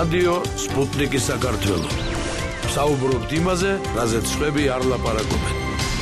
რადიო სპუტნიკი საქართველო. საუბრობთ იმაზე, რაზეც სხვები არ ლაპარაკობენ.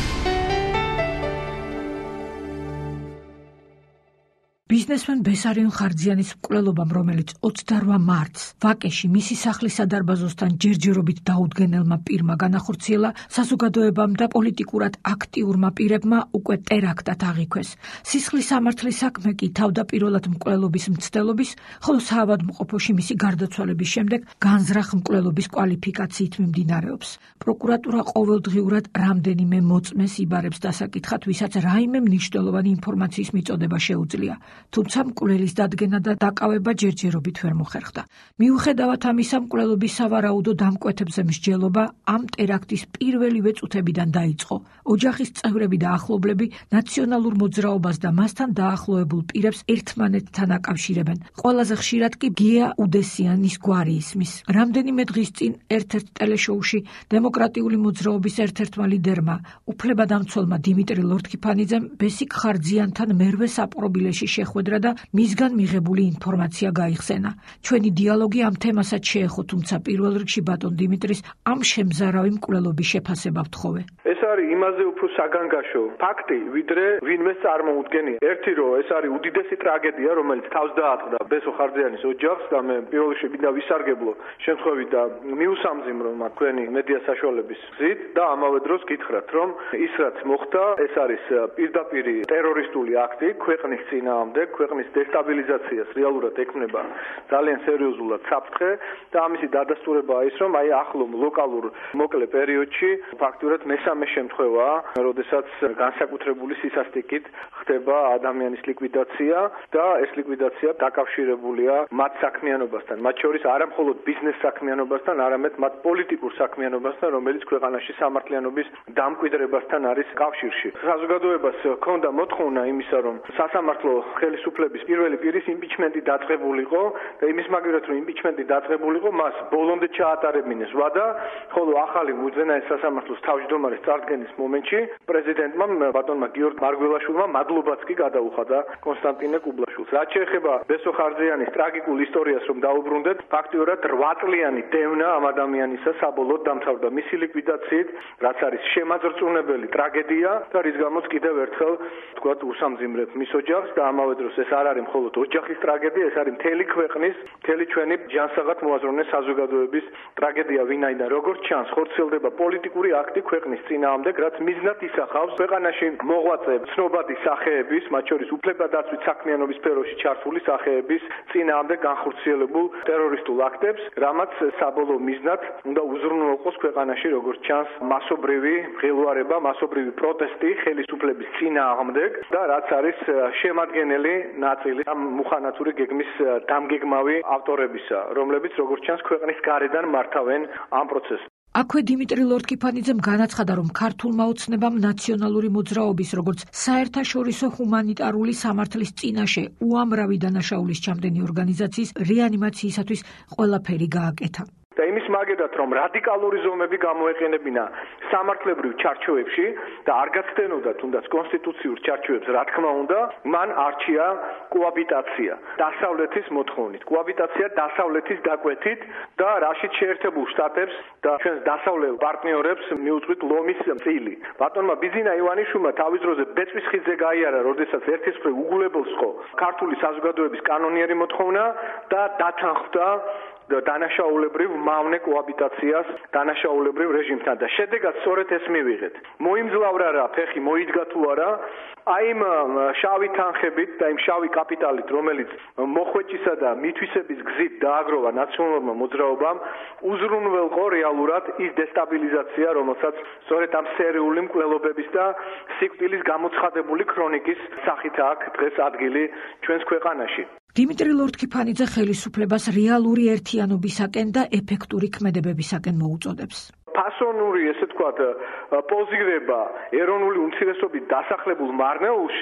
ბიზნესმენ ბესარიონ ხარჯიანის მკვლელობამ, რომელიც 28 მარტს ვაკეში მისი სახლის სადარბაზოსთან ჯერჯერობით დაუდგენელმა პირმა განახორციელა, საზოგადოებამ და პოლიტიკურად აქტიურმა პირებმა უკვე ტერაქტად აღიქვეს. სისხლის სამართლის საქმე კი თავდაპირველად მკვლელობის მცდელობის, ხოლო საავადმყოფოში მისი გარდაცვალების შემდეგ განზრახ მკვლელობის კვალიფიკაციით მიმდინარეობს. პროკურატურა ყოველდღიურად რამდენიმე მოწმეს იბარებს დასაკითხად, ვისაც რაიმე მნიშვნელოვანი ინფორმაციის მიწოდება შეუძლია. თუმცა მკვლელის დადგენა და დაკავება ჯერჯერობით ვერ მოხერხდა. მიუხედავად ამისა, მკვლელობის სავარაუდო დამკვეთებზე მსჯელობა ამ ტერაქტის პირველივე წუთებიდან დაიწყო. ოჯახის წევრები და ახლობლები ნაციონალურ მოძრაობას და მასთან დაახლოებულ პირებს ერთმანეთთან აკავშირებენ. ყველაზე ხშირად კი გია უდესიანის გვარი ისმის. რამდენიმე დღის წინ ერთ-ერთ ტელეშოუში დემოკრატიული მოძრაობის ერთ-ერთმა ლიდერმა, უფლებადამცველმა დიმიტრი ლორთქიფანიძემ ბესიკ ხარჯიანთან მერვე საპყრობილეში შეხვედრა და მისგან მიღებული ინფორმაცია გაიხსენა. ჩვენი დიალოგი ამ თემასაც შეეხო, თუმცა პირველ რიგში ბატონ დიმიტრის ამ შემზარავი მკვლელობის შეფასება ვთხოვე. ეს არის იმაზე უფრო საგანგაშო ფაქტი, ვიდრე ვინმეს წარმოუდგენია. ერთი რომ ეს არის უდიდესი ტრაგედია, რომელიც თავს დაატყდა ბესო ხარჯიანის ოჯახს და მე პირველ რიგში მინდა ვისარგებლო შემთხვევით და მიუსამძიმრო თქვენი მედია საშუალების გზით და ამავე დროს გითხრათ, რომ ის რაც მოხდა, ეს არის პირდაპირი ტერორისტული აქტი ქვეყნის წინააღმდეგ, ქვეყნის დესტაბილიზაციას რეალურად ექმნება ძალიან სერიოზულად საფრთხე და ამისი დადასტურებაა ის, რომ ახლო ლოკალურ მოკლე პერიოდში ფაქტურად მესამე შემთხვევაა, როდესაც განსაკუთრებული სისასტიკით ხდება ადამიანის ლიკვიდაცია და ეს ლიკვიდაცია დაკავშირებულია მათ საქმიანობასთან, მათ შორის არა მხოლოდ ბიზნეს საქმიანობასთან, არამედ მათ პოლიტიკურ საქმიანობასთან, რომელიც ქვეყანაში სამართლიანობის დამკვიდრებასთან არის კავშირში. საზოგადოებას ჰქონდა მოთხოვნა იმისა, რომ სასამართლო ხელისუფლების პირველი პირის იმპიჩმენტი დაწყებულიყო და იმის მაგერად რომ იმპიჩმენტი დაწყებულიყო, მას ბოლომდე ჩაატარებინეს ვადა, ხოლო ახალი უზენაეს სასამართლოს თავმჯდომარის წარდგენის მომენტში პრეზიდენტმა ბატონმა გიორგი მარგველაშვილმა მადლობაც კი გადაუხადა კონსტანტინე კუბლაშვილს. რაც შეეხება ბესო ხარჯიანის ტრაგიკულ ისტორიას რომ დაუბრუნდეთ, ფაქტიურად 8 წლიანი დევნა ამ ადამიანისა საბოლოოდ დამთავრდა მისი ლიკვიდაციით, რაც არის შემაძრწუნებელი ტრაგედია და რის გამოც კიდევ ერთხელ თქვათ უსამძიმრებ მის ოჯახს და ამავე დროს ეს არ არის მხოლოდ ოჯახის ტრაგედია, ეს არის მთელი ქვეყნის, მთელი ჩვენი ჯანსაღად მოაზროვნე საზოგადოების ტრაგედია, ვინაიდან როგორც ჩანს, ხორციელდება პოლიტიკური აქტი ქვეყნის წინააღმდეგ, რაც მიზნად ისახავს ქვეყანაში მოღვაწე ცნობადი სახეების, მათ შორის უფლებადაცვით საქმიანობის სფეროში ჩართული სახეების წინააღმდეგ განხორციელებულ ტერორისტულ აქტებს, რამაც საბოლოო მიზნად უნდა უზრუნველყოს ქვეყანაში, როგორც ჩანს, მასობრივი ღელვარება, მასობრივი პროტესტი ხელისუფლების წინააღმდეგ და რაც არის შემადგენელი ნაწილი ამ მუხანათური გეგმის დამგეგმავი ავტორებისა, რომლებიც როგორც ჩანს ქვეყნის გარედან მართავენ ამ პროცესს. აქვე დიმიტრი ლორთქიფანიძემ განაცხადა, რომ ქართულმა ოცნებამ ნაციონალური მოძრაობის, როგორც საერთაშორისო ჰუმანიტარული სამართლის წინაშე უამრავი დანაშაულის ჩამდენი ორგანიზაციის რეანიმაციისათვის ყველაფერი გააკეთა. და იმის მაგერად რომ რადიკალური ზომები გამოეყენებინა სამართლებრივ ჩარჩოებში და არ გაცდენოდა თუნდაც კონსტიტუციურ ჩარჩოებს, რა თქმა უნდა, მან არჩია კოაბიტაცია დასავლეთის მოთხოვნით, კოაბიტაცია დასავლეთის დაკვეთით და რაშიც შეერთებულ შტატებს და ჩვენს დასავლელ პარტნიორებს მიუძღვით ლომის წილი. ბატონმა ბიზინა ივანიშვილმა თავის დროზე ბეწვის ხიდზე გაიარა, როდესაც ერთის მხრივ უგულებელს ხო ქართული საზოგადოების კანონიერი მოთხოვნა და დათანხმდა დანაშაულებრივ მავნე კოაბიტაციას დანაშაულებრივ რეჟიმთან და შედეგად სწორედ ეს მივიღეთ. მოიმძლავრა რა ფეხი მოიდგა თუ არა აი იმ შავი თანხებით და იმ შავი კაპიტალით, რომელიც მოხვეჭისა და მითვისების გზით დააგროვა ნაციონალურმა მოძრაობამ, უზრუნველყო რეალურად ის დესტაბილიზაცია, რომელსაც სწორედ ამ სერიული მკვლელობების და სიკვდილის გამოცხადებული ქრონიკის სახით აქვს დღეს ადგილი ჩვენს ქვეყანაში. დიმიტრი ლორთქიფანიძე ხელისუფლებას რეალური ერთიანობისაკენ და ეფექტური ქმედებებისაკენ მოუწოდებს. ფასონური, ესე ვთქვათ, პოზირება ეროვნული უმცირესობით დასახლებულ მარნეულში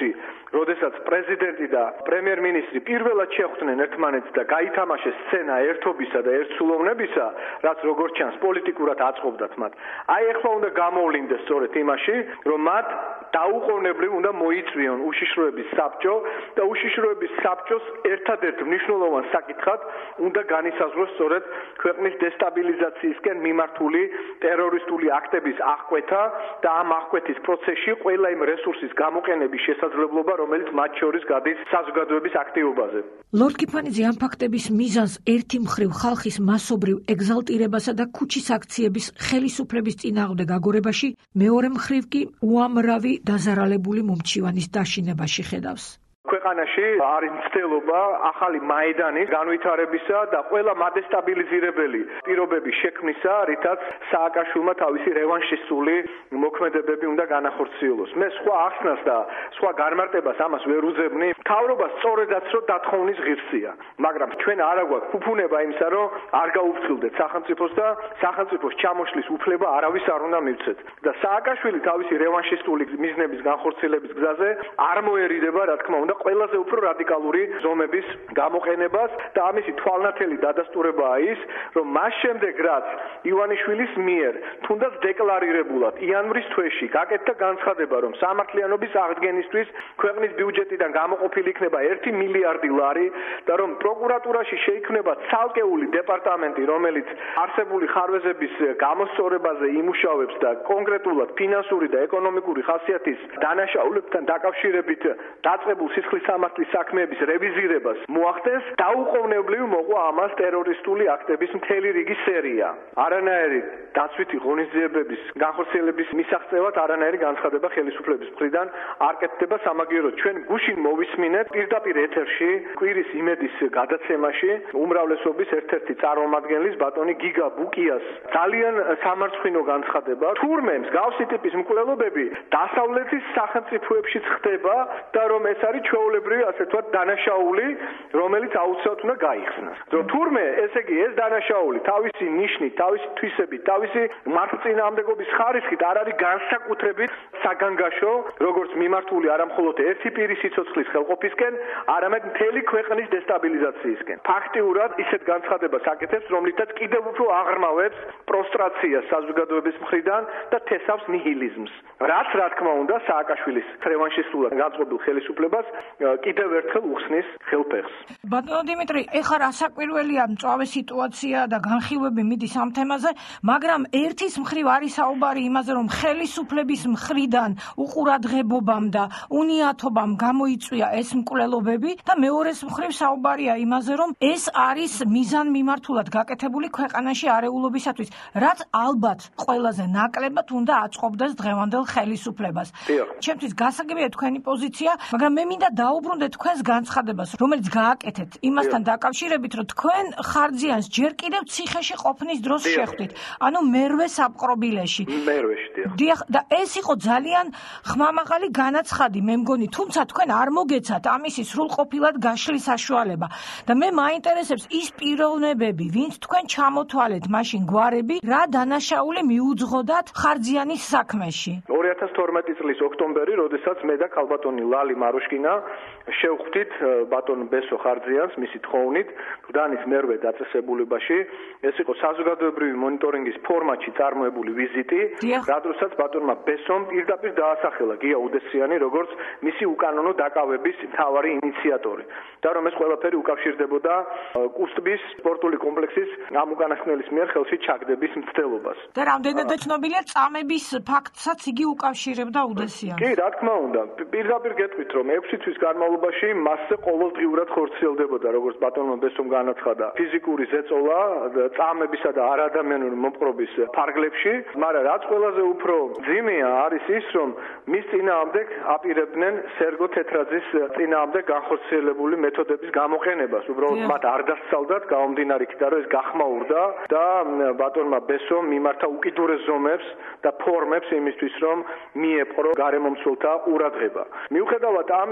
როდესაც პრეზიდენტი და პრემიერ-მინისტრი პირველად შეხვდნენ ერთმანეთს და გაითამაშეს სცენა ერთობისა და ერთსულოვნებისა, რაც როგორც ჩანს პოლიტიკურად აწყობდათ მათ. აი ეხლა უნდა გამოვლინდეს სწორედ იმაში, რომ მათ დაუყოვნებლივ უნდა მოიწვიონ უშიშროების საბჭო და უშიშროების საბჭოს ერთადერთ მნიშვნელოვან საკითხად უნდა განისაზღვროს სწორედ ქვეყნის დესტაბილიზაციისკენ მიმართული ტერორისტული აქტების აღკვეთა და ამ აღკვეთის პროცესში ყველა იმ რესურსის გამოყენების შესაძლებლობა, რომელიც მათ შორის გადის საზოგადოების აქტივობაზე. ლორდ კიფანიძე ამ ფაქტების მიზანს ერთი მხრივ ხალხის მასობრივ ეგზალტირებასა და ქუჩის აქციების ხელისუფლების წინააღმდეგ აგორებაში, მეორე მხრივ კი უამრავი დაზარალებული მომჩივანის დაშინებაში ხედავს. ქვეყანაში არის მცდელობა ახალი მაიდანის განვითარებისა და ყველა მადესტაბილიზირებელი პირობების შექმნისა, რითაც სააკაშვილმა თავისი რევანშისტული მოქმედებები უნდა განახორციელოს. მე სხვა ახსნას და სხვა განმარტებას ამას ვერ უძებნი. მთავრობა სწორედაც რომ დათხოვნის ღირსია, მაგრამ ჩვენ არ აგვაქვს ფუფუნება იმისა, რომ არ გაუფრთხილდეთ სახელმწიფოს და სახელმწიფოს ჩამოშლის უფლება არავის არ უნდა მივცეთ. და სააკაშვილი თავისი რევანშისტული მიზნების განხორციელების გზაზე არ მოერიდება, რა თქმა უნდა, ყველაზე უფრო რადიკალური ზომების გამოყენებას და ამისი თვალნათელი დადასტურებაა ის, რომ მას შემდეგ რაც ივანიშვილის მიერ თუნდაც დეკლარირებულად იანვრის თვეში გაკეთდა განცხადება, რომ სამართლიანობის აღდგენისთვის ქვეყნის ბიუჯეტიდან გამოყოფილი იქნება 1 მილიარდი ლარი და რომ პროკურატურაში შეიქმნება ცალკეული დეპარტამენტი, რომელიც არსებული ხარვეზების გამოსწორებაზე იმუშავებს და კონკრეტულად ფინანსური და ეკონომიკური ხასიათის დანაშაულებთან დაკავშირებით დაწყებულ სისხლის სამართლის საქმეების რევიზირებას მოახდენს, დაუყოვნებლივ მოყვა ამას ტერორისტული აქტების მთელი რიგი სერია. არანაირი დაცვითი ღონისძიებების განხორციელების მისაღწევად არანაირი განცხადება ხელისუფლების მხრიდან არ კეთდება სამაგიეროდ. ჩვენ გუშინ მოვისმინეთ პირდაპირ ეთერში კვირის იმედის გადაცემაში უმრავლესობის ერთ-ერთი წარმომადგენლის ბატონი გიგა ბუკიას ძალიან სამარცხვინო განცხადება. თურმე მსგავსი ტიპის მკვლელობები დასავლეთის სახელმწიფოებშიც ხდება და რომ ეს არის ჩვეულებრივი, ასე ვთქვათ, დანაშაული, რომელიც აუცილებლად უნდა გაიხსნას. თურმე, ესე იგი, ეს დანაშაული თავისი ნიშნით, თავისი თვისებით, თავისი მართლწინააღმდეგობის ხარისხით არ არის განსაკუთრებით საგანგაშო, როგორც მიმართული არა მხოლოდ ერთი პირის სიცოცხლის ხელყოფისკენ, არამედ მთელი ქვეყნის დესტაბილიზაციისკენ. ფაქტიურად ისეთ განცხადებას აკეთებს, რომლითაც კიდევ უფრო აღრმავებს პროსტრაციას საზოგადოების მხრიდან და თესავს ნიჰილიზმს. რაც, რა თქმა უნდა, სააკაშვილის რევანშისტულად განწყობილ ხელისუფლებას კიდევ ერთხელ უხსნის ხელფეხს. ბატონო დიმიტრი, ეხლა რასაკვირველია მწვავე სიტუაცია და განხილვები მიდის ამ თემაზე, მაგრამ ერთის მხრივ არის საუბარი იმაზე, რომ ხელისუფლების მხრიდან უყურადღებობამ და უნიათობამ გამოიწვია ეს მკვლელობები და მეორეს მხრივ საუბარია იმაზე, რომ ეს არის მიზანმიმართულად გაკეთებული ქვეყანაში არეულობისათვის, რაც ალბათ ყველაზე ნაკლებად უნდა აწყობდეს დღევანდელ ხელისუფლებას. ჩემთვის გასაგებია თქვენი პოზიცია, მაგრამ მე მინდა დაუბრუნდე თქვენს განცხადებას, რომელიც გააკეთეთ იმასთან დაკავშირებით, რომ თქვენ ხარჯიანს ჯერ კიდევ ციხეში ყოფნის დროს შეხვდით. ანუ მერვე საპყრობილეში. დიახ, და ეს იყო ძალიან ხმამაღალი განაცხადი, მე მგონი, თუმცა თქვენ არ მოგეცათ ამისი სრულყოფილად გაშლის საშუალება. და მე მაინტერესებს ის პიროვნებები, ვინც თქვენ ჩამოთვალეთ მაშინ გვარები, რა დანაშაული მიუძღოდათ ხარჯიანის საქმეში. 2012 წლის ოქტომბერი, როდესაც მე და ქალბატონი ლალი მარუშკინა შევხვდით ბატონ ბესო ხარჯიანს მისი თხოვნით გდანის მერვე დაწესებულებაში. ეს იყო საზოგადოებრივი მონიტორინგის ფორმატში წარმოებული ვიზიტი, რადგანაც ბატონმა ბესომ პირდაპირ დაასახელა გია უდესიანი როგორც მისი უკანონო დაკავების მთავარი ინიციატორი და რომ ეს ყველაფერი უკავშირდებოდა კუსტბის სპორტული კომპლექსის ამ უკანასკნელის მიერ ხელში ჩაგდების მცდელობას. და რამდენადაც ცნობილია წამების ფაქტსაც იგი უკავშირებდა უდესიანს. კი, რა თქმა უნდა. პირდაპირ გეტყვით, რომ 6 თვის განმავლობაში მასზე ყოველდღიურად ხორციელდებოდა, როგორც ბატონმა ბესომ განაცხადა, ფიზიკური ზეწოლა წამებისა და არადამიანური მომპყრობის ფარგლებში, მაგრამ რაც ყველაზე უფრო ძიმეა არის ის, რომ მის წინააღმდეგ აპირებდნენ სერგო თეთრაძის წინააღმდეგ განხორციელებული მეთოდების გამოყენებას. უბრალოდ მათ არ დასწავლდათ გამომდინარე იქიდან, რომ ეს გახმაურდა და ბატონმა ბესომ მიმართა უკიდურეს ზომებს და ფორმებს იმისთვის, რომ მიეპყრო გარემომცველთა ყურადღება. მიუხედავად ამისა,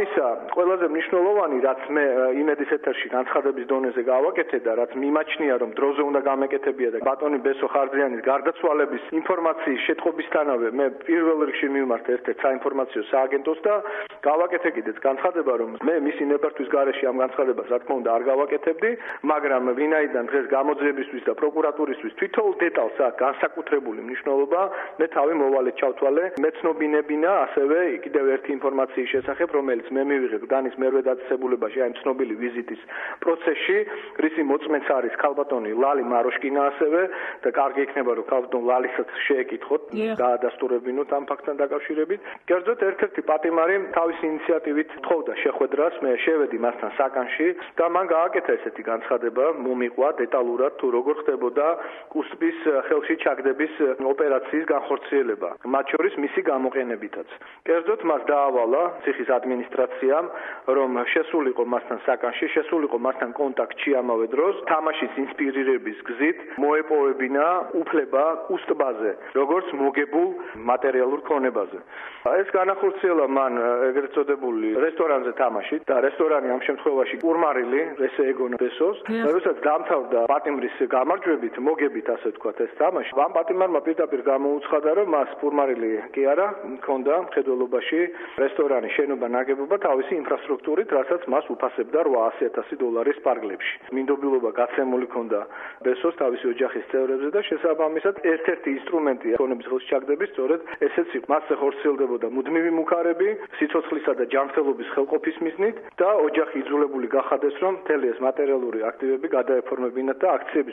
ყველაზე მნიშვნელოვანი, რაც მე იმედის ეთერში განცხადების დონეზე გავაკეთე და რაც მიმაჩნია, რომ დროზე უნდა გამეკეთებია და ბატონი ბესო ხარჯიანის გარდაცვალების ინფორმაციის შეტყობისთანავე მე პირველ რიგში მივმართ ერთ-ერთ საინფორმაციო სააგენტოს და გავაკეთე კიდეც განცხადება, რომ მე მისი ნებართვის გარეშე ამ განცხადებას რა თქმა უნდა არ გავაკეთებდი, მაგრამ ვინაიდან დღეს გამოძიებისთვის და პროკურატურისთვის თვითონ დეტალს აქვს განსაკუთრებული მნიშვნელობა, მე თავი მოვალედ ჩავთვალე მეცნობინებინა ასევე კიდევ ერთი ინფორმაციის შესახებ, რომელიც მე მივიღებ დანის მერვე დაწესებულებაში აი ცნობილი ვიზიტის პროცესში, რისი მოწმეც არის ქალბატონი ლალი მაროშკინა ასევე და კარგი იქნება რომ ქალბატონ ლალისაც შეეკითხოთ დაადასტურებინოთ ამ ფაქტთან დაკავშირებით. კერძოდ ერთ-ერთი პატიმარი თავისი ინიციატივით თხოვდა შეხვედრას, მე შევედი მასთან საკანში და მან გააკეთა ესეთი განცხადება, მომიყვა დეტალურად თუ როგორ ხდებოდა კუსპის ხელში ჩაგდების ოპერაციის განხორციელება, მათ შორის მისი გამოყენებითაც. კერძოდ მას დაავალა ციხის ადმინისტრაციამ, რომ შესულიყო მასთან საკანში, შესულიყო მასთან კონტაქტში ამავე დროს, თამაშის ინსპირირების გზით მოეპოვებინა უფლება კუსტბაზე, როგორც მოგებულ მატერიალურ ქონებაზე. ეს განახორციელა მან ეგრეთ წოდებული რესტორანზე თამაშით და რესტორანი ამ შემთხვევაში კურმარილი, ესე ეგონა ბესოს, როდესაც დამთავრდა პატიმრის გამარჯვებით, მოგებით ასე ვთქვათ ეს თამაში, ამ პატიმარმა პირდაპირ გამოუცხადა, რომ მას კურმარილი კი არა, მქონდა მხედველობაში რესტორანის შენობა ნაგებობა თავისი ინფრასტრუქტურით, რასაც მას უფასებდა $800,000 პარკლებში. მინდობილობა გაცემული ჰქონდა ბესოს თავისი ოჯახის წევრებზე და შესაბამისად ერთ-ერთი ინსტრუმენტი ქონების ხელში ჩაგდების სწორედ ესეც იყო. მასზე ხორციელდებოდა მუდმივი მუქარები, სიცოცხლისა და ჯანმრთელობის ხელყოფის მიზნით და ოჯახი იძულებული გახადეს, რომ მთელი ეს მატერიალური აქტივები გადაეფორმებინათ და აქციების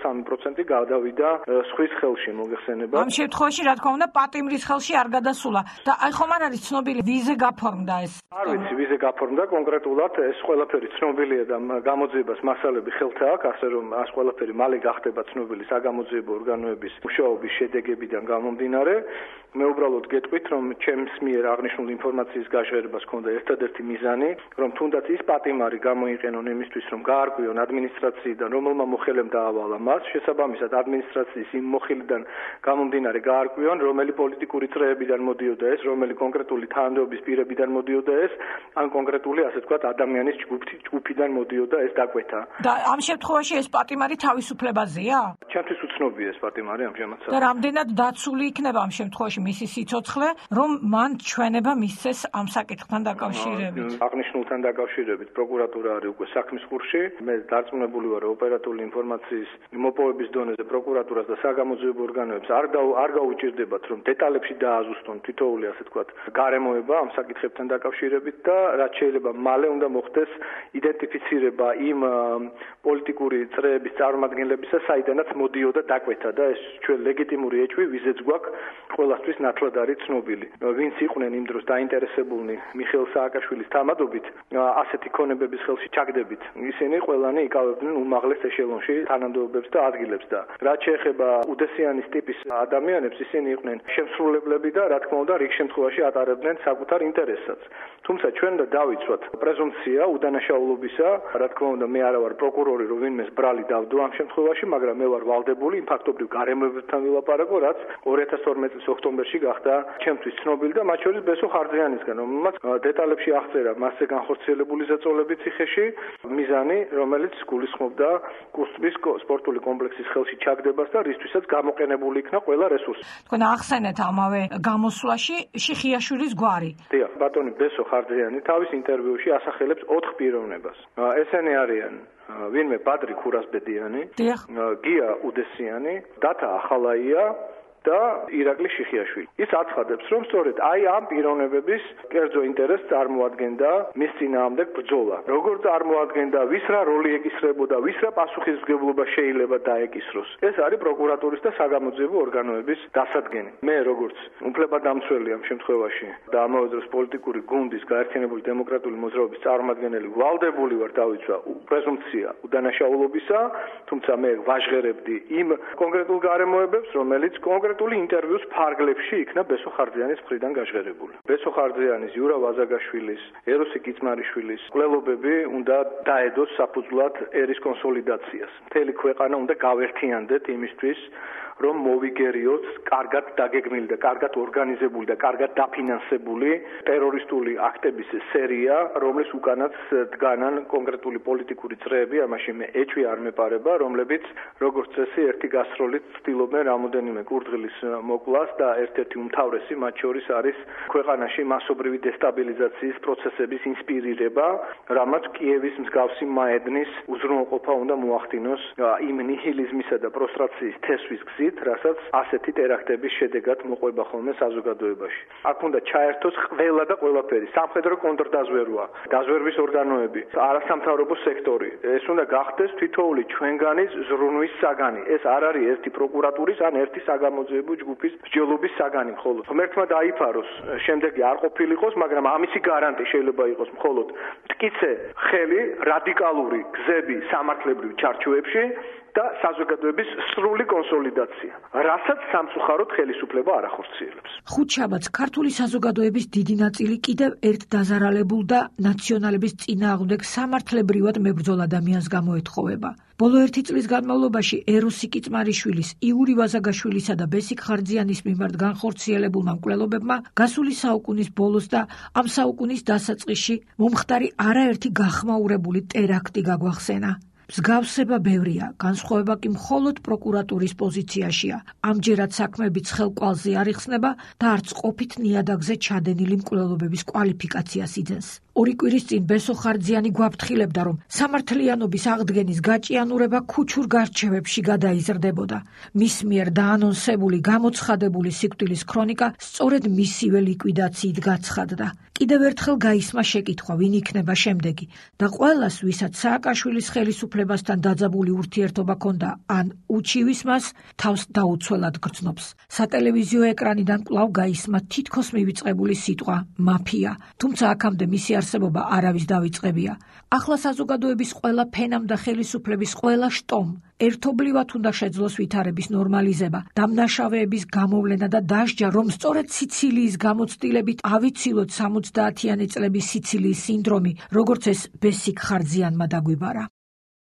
53% გადავიდა სხვის ხელში, მოგეხსენება. ამ შემთხვევაში რა თქმა უნდა პატიმრის ხელში არ გადასულა და აი ხომ არ არის ცნობილი ვიზე გაფორმდა ეს? არ ვიცი, ვიზე გაფორმდა კონკრეტულად, ეს ყველაფერი ცნობილია და გამოძიებას მასალები ხელთა აქვს, ასე რომ ეს ყველაფერი მალე გახდება ცნობილი საგამოძიებო ორგანოების მუშაობის შედეგებიდან გამომდინარე. მე უბრალოდ გეტყვით, რომ ჩემს მიერ აღნიშნული ინფორმაციის გაჟღერებას ჰქონდა ერთადერთი მიზანი, რომ თუნდაც ის პატიმარი გამოიყენონ იმისთვის, რომ გაარკვიონ ადმინისტრაციიდან, რომელმა მოხელემ დაავალა მას, შესაბამისად ადმინისტრაციის იმ მოხელიდან გამომდინარე გაარკვიონ, რომელი პოლიტიკური წრეებიდან მოდიოდა ეს, რომელი კონკრეტული თანამდებობის პირებიდან მოდიოდა ეს, ან კონკრეტული ასე ვთქვათ ადამიანის ჯგუფიდან მოდიოდა ეს დაკვეთა. და ამ შემთხვევაში ეს პატიმარი თავისუფლებაზეა? ჩემთვის უცნობია ეს პატიმარი ამჟამად. და რამდენად დაცული იქნება ამ შემთხვევაში მისი სიცოცხლე, რომ მან ჩვენება მისცეს ამ საკითხთან დაკავშირებით? აღნიშნულთან დაკავშირებით პროკურატურა არის უკვე საქმის ხურში. მე დარწმუნებული ვარ, რომ ოპერატიული ინფორმაციის მოპოვების დონეზე პროკურატურას და საგამოძიებო ორგანოებს არ გაუჭირდებათ, რომ დეტალებში დააზუსტონ თითოეული ასე ვთქვათ გარემოება ამ საკითხებთან დაკავშირებით და რაც შეიძლება მალე უნდა მოხდეს იდენტიფიცირება იმ პოლიტიკური წრეების წარმომადგენლებისა, საიდანაც მოდიოდა დაკვეთა და ეს ჩვენ ლეგიტიმური ეჭვი ვიზეც გვაქვს ყველასთვის ნათლად არის ცნობილი. ვინც იყვნენ იმ დროს დაინტერესებულნი მიხეილ სააკაშვილის თამადობით, ასეთი ქონებების ხელში ჩაგდებით, ისინი ყველანი იკავებდნენ უმაღლეს ეშელონში თანამდებობებს და ადგილებს და რაც შეეხება უდესიანის ტიპის ადამიანებს, ისინი იყვნენ შემსრულებლები და რა თქმა უნდა რიგ შემთხვევაში ატარებდნენ საკუთარ ინტერესსაც. თუმცა ჩვენ და დავიცვათ პრეზუმპცია უდანაშაულობისა, რა თქმა უნდა მე არა ვარ პროკურორი, რომ ვინმეს ბრალი დავდო ამ შემთხვევაში, მაგრამ მე ვარ ვალდებული იმ ფაქტობრივ გარემოებებთან ვილაპარაკო, რაც 2012 წლის ოქტომბერში გახდა ჩემთვის ცნობილი და მათ შორის ბესო ხარჯიანისგან, რომელმაც დეტალებში აღწერა მასზე განხორციელებული ზეწოლები ციხეში, მიზანი, რომელიც გულისხმობდა კუსტბის სპორტული კომპლექსის ხელში ჩაგდებას და რისთვისაც გამოყენებული იქნა ყველა რესურსი. თქვენ ახსენეთ ამავე გამოსვლაში შიხიაშვილის გვარი. დიახ, ბატონი ბესო ხარჯიანი თავის ინტერვიუში ასახელებს 4 პიროვნებას. ესენი არიან ვინმე ბადრი ქურასბედიანი, გია უდესიანი, დათა ახალაია და ირაკლი შიხიაშვილი. ის აცხადებს, რომ სწორედ აი ამ პიროვნებების კერძო ინტერესს წარმოადგენდა მის წინააღმდეგ ბრძოლა. როგორ წარმოადგენდა, ვის რა როლი ეკისრებოდა, ვის რა პასუხისმგებლობა შეიძლება დაეკისროს. ეს არის პროკურატურის და საგამოძიებო ორგანოების დასადგენი. მე როგორც უფლებადამცველი ამ შემთხვევაში და ამავე დროს პოლიტიკური გუნდის გაერთიანებული დემოკრატიული მოძრაობის წარმომადგენელი ვალდებული ვარ დავიცვა პრეზუმპცია უდანაშაულობისა, თუმცა მე ვაჟღერებდი იმ კონკრეტულ გარემოებებს, რომელიც კონკრეტული ინტერვიუს ფარგლებში იქნა ბესო ხარჯიანის მხრიდან გაჟღერებული. ბესო ხარჯიანის, იურა ვაზაგაშვილის, ეროსი კიცმარიშვილის კვლელობები უნდა დაედოს საფუძვლად ერის კონსოლიდაციას. მთელი ქვეყანა უნდა გავერთიანდეთ იმისთვის, რომ მოვიგერიოთ კარგად დაგეგმილი და კარგად ორგანიზებული და კარგად დაფინანსებული ტერორისტული აქტების სერია, რომლის უკანაც დგანან კონკრეტული პოლიტიკური წრეები, ამაში მე ეჭვი არ მეპარება, რომლებიც როგორც წესი ერთი გასროლით ცდილობენ რამოდენიმე კურდღლის მოკვლას და ერთ-ერთი უმთავრესი მათ შორის არის ქვეყანაში მასობრივი დესტაბილიზაციის პროცესების ინსპირირება, რამაც კიევის მსგავსი მაედნის უზრუნველყოფა უნდა მოახდინოს იმ ნიჰილიზმისა და პროსტრაციის თესვის გზით, რასაც ასეთი ტერაქტების შედეგად მოყვება ხოლმე საზოგადოებაში. აქ უნდა ჩაერთოს ყველა და ყველაფერი, სამხედრო კონტრდაზვერვა, დაზვერვის ორგანოები, არასამთავრობო სექტორი. ეს უნდა გახდეს თითოეული ჩვენგანი ზრუნვის საგანი. ეს არ არის ერთი პროკურატურის ან ერთი საგამოძიებო ჯგუფის მსჯელობის საგანი მხოლოდ. ღმერთმა დაიფაროს, შემდეგი არ ყოფილიყოს, მაგრამ ამისი გარანტი შეიძლება იყოს მხოლოდ მტკიცე ხელი, რადიკალური გზები სამართლებრივ ჩარჩოებში და საზოგადოების სრული კონსოლიდაცია, რასაც სამწუხაროდ ხელისუფლება არ ახორციელებს. ხუთშაბათს ქართული საზოგადოების დიდი ნაწილი კიდევ ერთ დაზარალებულ და ნაციონალების წინააღმდეგ სამართლებრივად მებრძოლ ადამიანს გამოეთხოვება. ბოლო ერთი წლის განმავლობაში ეროსი კიწმარიშვილის, იური ვაზაგაშვილისა და ბესიკ ხარძიანის მიმართ განხორციელებულმა მკვლელობებმა გასული საუკუნის ბოლოს და ამ საუკუნის დასაწყისში მომხდარი არაერთი გახმაურებული ტერაქტი გაგვახსენა. მსგავსება ბევრია, განსხვავება კი მხოლოდ პროკურატურის პოზიციაშია. ამჯერად საქმეები ცხელკვალზე არ იხსნება და არც ყოფით ნიადაგზე ჩადენილი მკვლელობების კვალიფიკაციას იძენს. 2 კვირის წინ ბესო ხარძიანი გვაფრთხილებდა, რომ სამართლიანობის აღდგენის გაჭიანურება ქუჩურ გარჩევებში გადაიზრდებოდა. მის მიერ დაანონსებული გამოცხადებული სიკვდილის ქრონიკა სწორედ მისივე ლიკვიდაციით გაცხადდა. კიდევ ერთხელ გაისმა შეკითხვა, ვინ იქნება შემდეგი და ყველას, ვისაც სააკაშვილის ხელისუფლებასთან დაძაბული ურთიერთობა ჰქონდა, ან უჩივის მას, თავს დაუცველად გრძნობს. სატელევიზიო ეკრანიდან კვლავ გაისმა თითქოს მივიწყებული სიტყვა მაფია, თუმცა აქამდე მისი არსებობა არავის დავიწყებია. ახლა საზოგადოების ყველა ფენამ და ხელისუფლების ყველა შტომ ერთობლივად უნდა შეძლოს ვითარების ნორმალიზება, დამნაშავეების გამოვლენა და დასჯა, რომ სწორედ სიცილიის გამოცდილებით ავიცილოთ 70-იანი წლების სიცილიის სინდრომი, როგორც ეს ბესიკ ხარძიანმა დაგვიბარა.